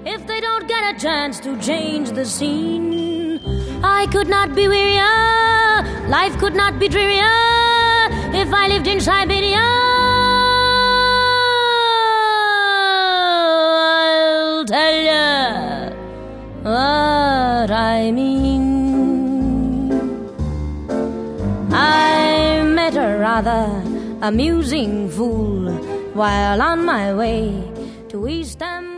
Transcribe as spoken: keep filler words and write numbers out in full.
if they don't get a chance to change the scene. I could not be wearier, life could not be drearier, if I lived in Siberia. I'll tell you what I mean. I met a rather amusing fool while on my way to East Ham.